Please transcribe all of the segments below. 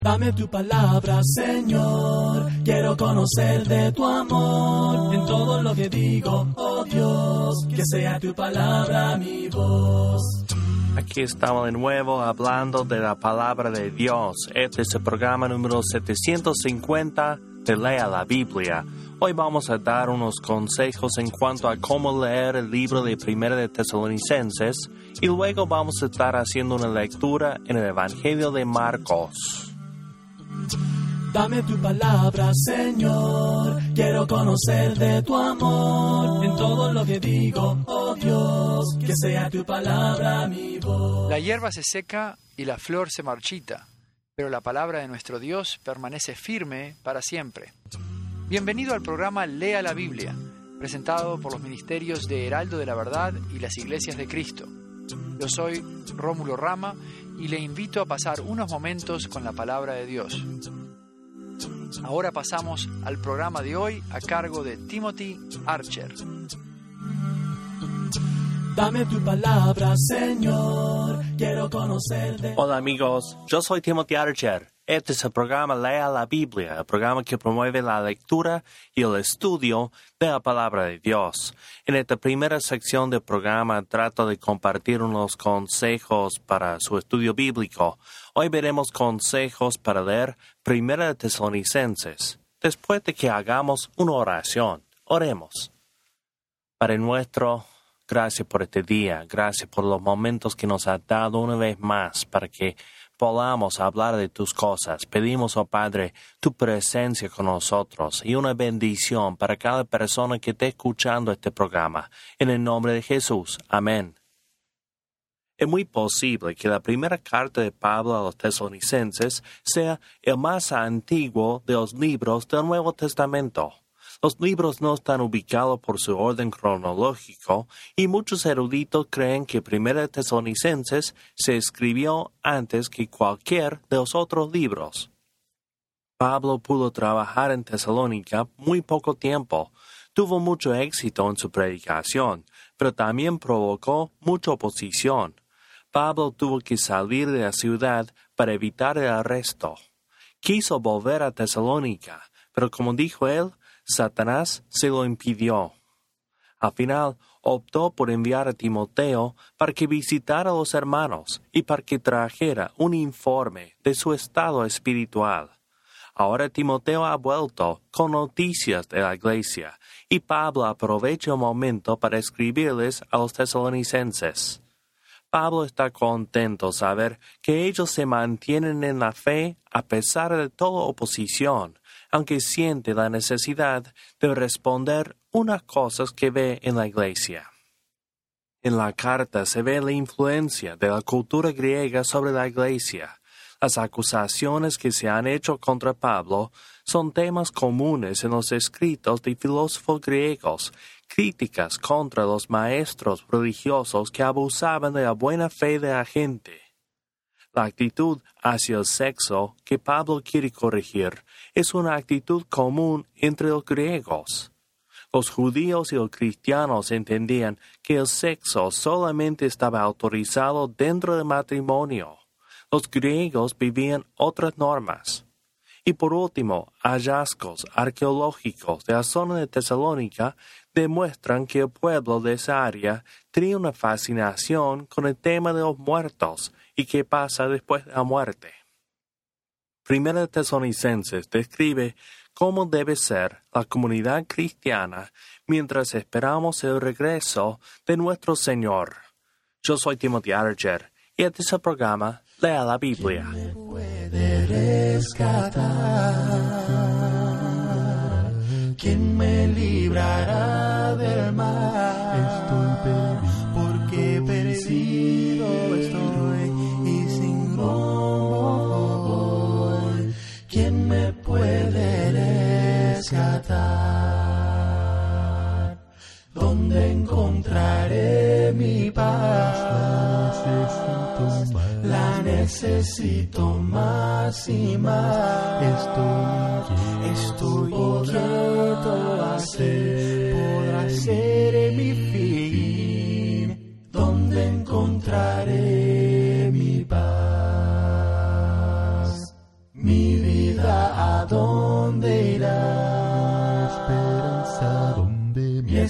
Dame tu palabra, Señor, quiero conocer de tu amor, en todo lo que digo, oh Dios, que sea tu palabra mi voz. Aquí estamos de nuevo hablando de la palabra de Dios. Este es el programa número 750 de Lea la Biblia. Hoy vamos a dar unos consejos en cuanto a cómo leer el libro de Primera de Tesalonicenses y luego vamos a estar haciendo una lectura en el Evangelio de Marcos. Dame tu palabra, Señor, quiero conocer de tu amor, en todo lo que digo, oh Dios, que sea tu palabra mi voz. La hierba se seca y la flor se marchita, pero la palabra de nuestro Dios permanece firme para siempre. Bienvenido al programa Lea la Biblia, presentado por los ministerios de Heraldo de la Verdad y las Iglesias de Cristo. Yo soy Rómulo Rama y le invito a pasar unos momentos con la palabra de Dios. Ahora pasamos al programa de hoy a cargo de Timothy Archer. Dame tu palabra, Señor, quiero conocer de... Hola amigos, yo soy Timothy Archer. Este es el programa Lea la Biblia, el programa que promueve la lectura y el estudio de la palabra de Dios. En esta primera sección del programa trato de compartir unos consejos para su estudio bíblico. Hoy veremos consejos para leer Primera de Tesalonicenses, después de que hagamos una oración. Oremos. Padre nuestro, gracias por este día, gracias por los momentos que nos has dado una vez más para que podamos hablar de tus cosas. Pedimos, oh Padre, tu presencia con nosotros y una bendición para cada persona que esté escuchando este programa. En el nombre de Jesús. Amén. Es muy posible que la primera carta de Pablo a los tesalonicenses sea el más antiguo de los libros del Nuevo Testamento. Los libros no están ubicados por su orden cronológico y muchos eruditos creen que Primera de Tesalonicenses se escribió antes que cualquier de los otros libros. Pablo pudo trabajar en Tesalónica muy poco tiempo. Tuvo mucho éxito en su predicación, pero también provocó mucha oposición. Pablo tuvo que salir de la ciudad para evitar el arresto. Quiso volver a Tesalónica, pero como dijo él, Satanás se lo impidió. Al final, optó por enviar a Timoteo para que visitara a los hermanos y para que trajera un informe de su estado espiritual. Ahora Timoteo ha vuelto con noticias de la iglesia y Pablo aprovecha el momento para escribirles a los tesalonicenses. Pablo está contento saber que ellos se mantienen en la fe a pesar de toda oposición, aunque siente la necesidad de responder unas cosas que ve en la iglesia. En la carta se ve la influencia de la cultura griega sobre la iglesia. Las acusaciones que se han hecho contra Pablo son temas comunes en los escritos de filósofos griegos, críticas contra los maestros religiosos que abusaban de la buena fe de la gente. La actitud hacia el sexo que Pablo quiere corregir es una actitud común entre los griegos. Los judíos y los cristianos entendían que el sexo solamente estaba autorizado dentro del matrimonio. Los griegos vivían otras normas. Y por último, hallazgos arqueológicos de la zona de Tesalónica demuestran que el pueblo de esa área tenía una fascinación con el tema de los muertos y qué pasa después de la muerte. Primera de Tesalonicenses describe cómo debe ser la comunidad cristiana mientras esperamos el regreso de nuestro Señor. Yo soy Timothy Archer y este es el programa Lea la Biblia. ¿Quién me puede rescatar? ¿Quién me librará del mal? Estoy perdido, porque perdido estoy y sin rumbo voy. ¿Quién me puede rescatar? ¿Dónde encontraré mi paz? La necesito más y más. Estoy inquieto a ser, podrá ser mi fin. ¿Dónde encontraré mi paz? Mi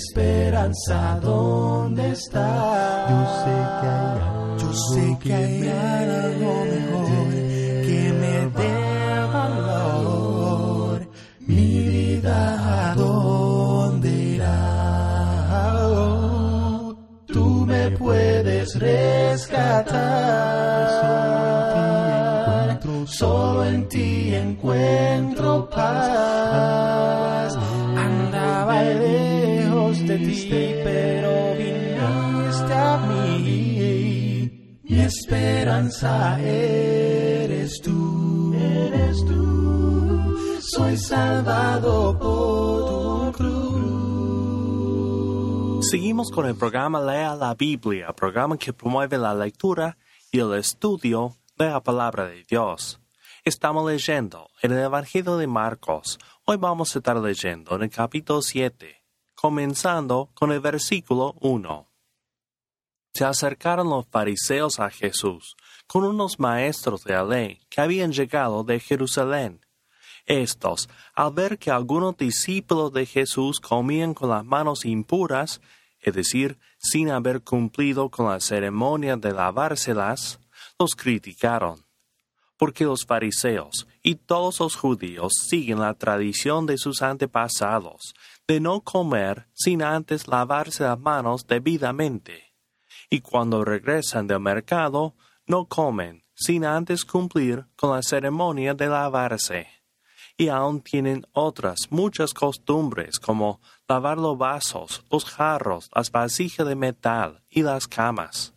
esperanza, ¿dónde está? Yo sé que hay algo mejor que me dé valor. Mi vida, ¿a dónde irá? Oh, tú me puedes rescatar. Solo en ti encuentro paz. Andaba lejos de ti, pero viniste a mí. Mi esperanza eres tú. Soy salvado por tu cruz. Seguimos con el programa Lea la Biblia, programa que promueve la lectura y el estudio de la palabra de Dios. Estamos leyendo en el Evangelio de Marcos. Hoy vamos a estar leyendo en el capítulo 7, comenzando con el versículo 1. Se acercaron los fariseos a Jesús con unos maestros de la ley que habían llegado de Jerusalén. Estos, al ver que algunos discípulos de Jesús comían con las manos impuras, es decir, sin haber cumplido con la ceremonia de lavárselas, los criticaron. Porque los fariseos y todos los judíos siguen la tradición de sus antepasados, de no comer sin antes lavarse las manos debidamente. Y cuando regresan del mercado, no comen sin antes cumplir con la ceremonia de lavarse. Y aún tienen otras muchas costumbres, como lavar los vasos, los jarros, las vasijas de metal y las camas.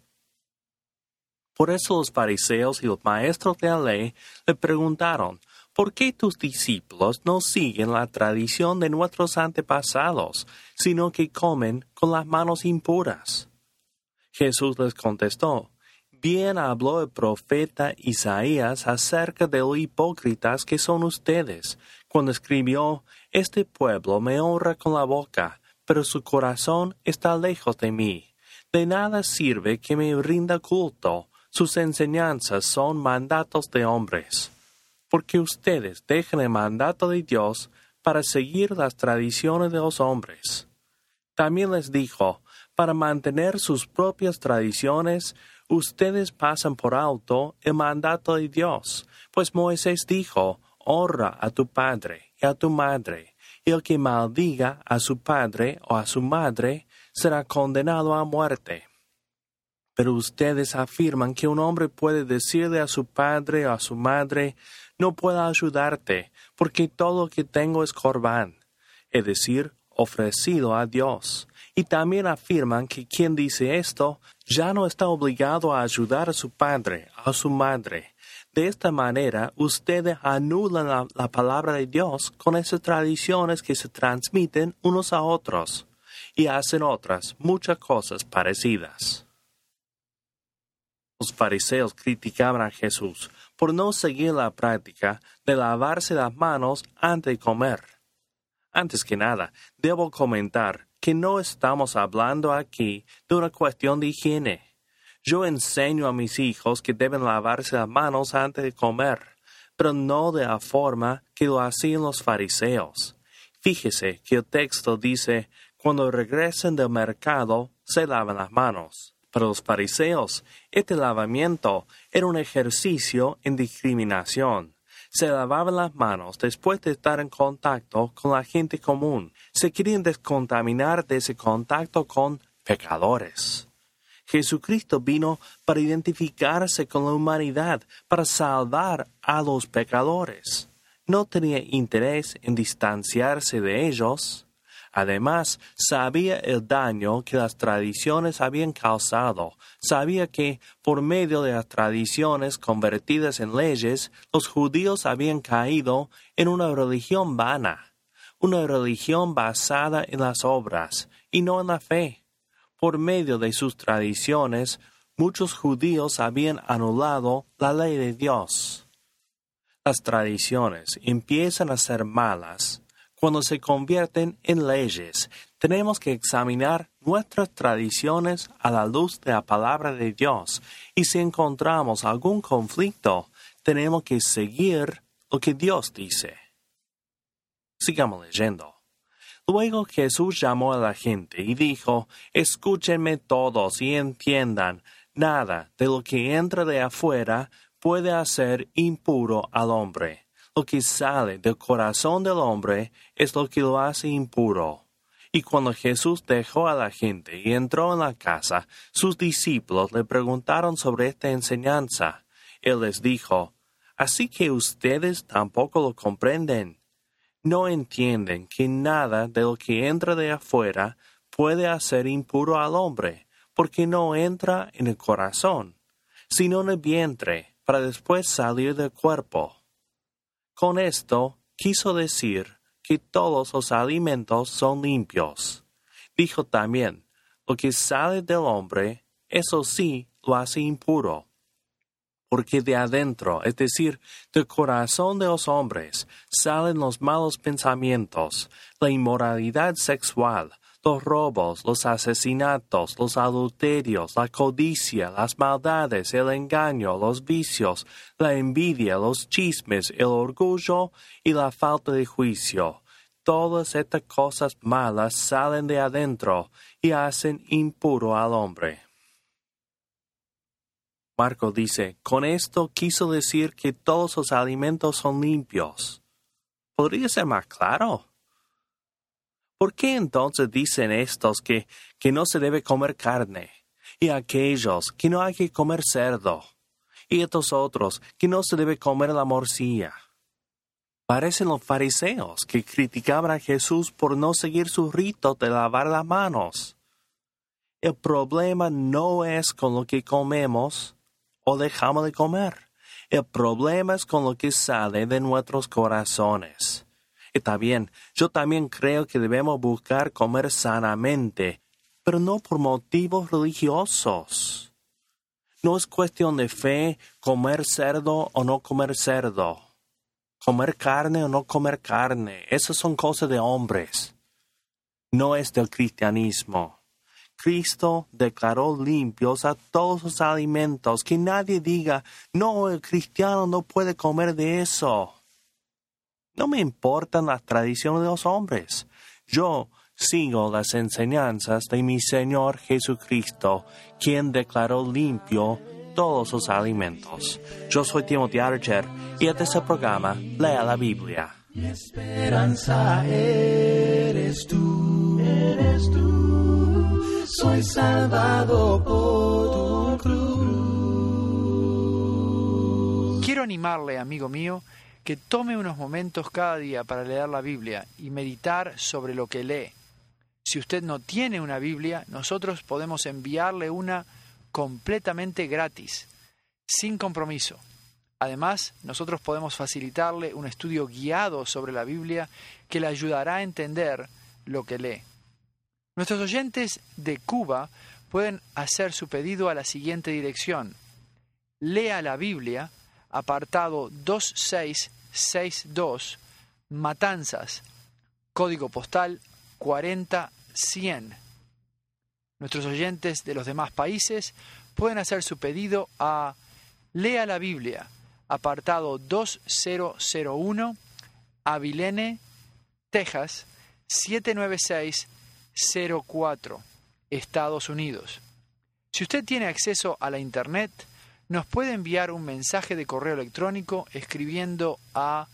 Por eso los fariseos y los maestros de la ley le preguntaron, ¿por qué tus discípulos no siguen la tradición de nuestros antepasados, sino que comen con las manos impuras? Jesús les contestó, bien habló el profeta Isaías acerca de los hipócritas que son ustedes, cuando escribió, este pueblo me honra con la boca, pero su corazón está lejos de mí. De nada sirve que me rinda culto. Sus enseñanzas son mandatos de hombres, porque ustedes dejan el mandato de Dios para seguir las tradiciones de los hombres. También les dijo, para mantener sus propias tradiciones, ustedes pasan por alto el mandato de Dios, pues Moisés dijo, honra a tu padre y a tu madre, y el que maldiga a su padre o a su madre será condenado a muerte. Pero ustedes afirman que un hombre puede decirle a su padre o a su madre, no puedo ayudarte, porque todo lo que tengo es corbán, es decir, ofrecido a Dios. Y también afirman que quien dice esto ya no está obligado a ayudar a su padre o a su madre. De esta manera, ustedes anulan la palabra de Dios con esas tradiciones que se transmiten unos a otros, y hacen otras muchas cosas parecidas. Los fariseos criticaban a Jesús por no seguir la práctica de lavarse las manos antes de comer. Antes que nada, debo comentar que no estamos hablando aquí de una cuestión de higiene. Yo enseño a mis hijos que deben lavarse las manos antes de comer, pero no de la forma que lo hacían los fariseos. Fíjese que el texto dice, cuando regresen del mercado, se lavan las manos. Para los fariseos, este lavamiento era un ejercicio en discriminación. Se lavaban las manos después de estar en contacto con la gente común. Se querían descontaminar de ese contacto con pecadores. Jesucristo vino para identificarse con la humanidad, para salvar a los pecadores. No tenía interés en distanciarse de ellos. Además, sabía el daño que las tradiciones habían causado. Sabía que, por medio de las tradiciones convertidas en leyes, los judíos habían caído en una religión vana, una religión basada en las obras y no en la fe. Por medio de sus tradiciones, muchos judíos habían anulado la ley de Dios. Las tradiciones empiezan a ser malas cuando se convierten en leyes. Tenemos que examinar nuestras tradiciones a la luz de la palabra de Dios, y si encontramos algún conflicto, tenemos que seguir lo que Dios dice. Sigamos leyendo. Luego Jesús llamó a la gente y dijo, «Escúchenme todos y entiendan, nada de lo que entra de afuera puede hacer impuro al hombre. Lo que sale del corazón del hombre es lo que lo hace impuro». Y cuando Jesús dejó a la gente y entró en la casa, sus discípulos le preguntaron sobre esta enseñanza. Él les dijo, «¿Así que ustedes tampoco lo comprenden? ¿No entienden que nada de lo que entra de afuera puede hacer impuro al hombre, porque no entra en el corazón, sino en el vientre, para después salir del cuerpo?» Con esto quiso decir que todos los alimentos son limpios. Dijo también, lo que sale del hombre, eso sí lo hace impuro. Porque de adentro, es decir, del corazón de los hombres, salen los malos pensamientos, la inmoralidad sexual, los robos, los asesinatos, los adulterios, la codicia, las maldades, el engaño, los vicios, la envidia, los chismes, el orgullo y la falta de juicio. Todas estas cosas malas salen de adentro y hacen impuro al hombre. Marcos dice, con esto quiso decir que todos los alimentos son limpios. ¿Podría ser más claro? ¿Por qué entonces dicen estos que no se debe comer carne, y aquellos que no hay que comer cerdo, y estos otros que no se debe comer la morcilla? Parecen los fariseos que criticaban a Jesús por no seguir su rito de lavar las manos. El problema no es con lo que comemos o dejamos de comer. El problema es con lo que sale de nuestros corazones. Está bien, yo también creo que debemos buscar comer sanamente, pero no por motivos religiosos. No es cuestión de fe comer cerdo o no comer cerdo, comer carne o no comer carne. Esas son cosas de hombres. No es del cristianismo. Cristo declaró limpios a todos los alimentos. Que nadie diga, no, el cristiano no puede comer de eso. No me importan las tradiciones de los hombres. Yo sigo las enseñanzas de mi Señor Jesucristo, quien declaró limpio todos los alimentos. Yo soy Timothy Archer y este es el programa Lea la Biblia. Mi esperanza eres tú, eres tú. Soy salvado por tu cruz. Quiero animarle, amigo mío, que tome unos momentos cada día para leer la Biblia y meditar sobre lo que lee. Si usted no tiene una Biblia, nosotros podemos enviarle una completamente gratis, sin compromiso. Además, nosotros podemos facilitarle un estudio guiado sobre la Biblia que le ayudará a entender lo que lee. Nuestros oyentes de Cuba pueden hacer su pedido a la siguiente dirección: Lea la Biblia, apartado 2662, Matanzas, código postal 40100. Nuestros oyentes de los demás países pueden hacer su pedido a Lea la Biblia, apartado 2001, Abilene, Texas, 79604, Estados Unidos. Si usted tiene acceso a la Internet, nos puede enviar un mensaje de correo electrónico escribiendo a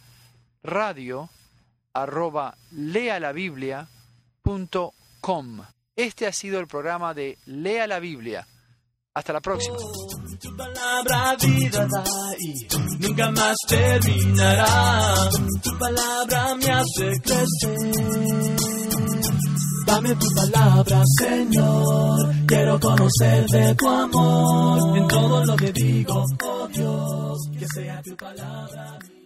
radio@lealabiblia.com. Este ha sido el programa de Lea la Biblia. Hasta la próxima. Tu palabra vida da y nunca más terminará. Tu palabra me hace crecer. Dame tu palabra, Señor. Quiero conocer de tu amor. En todo lo que digo, oh Dios, que sea tu palabra.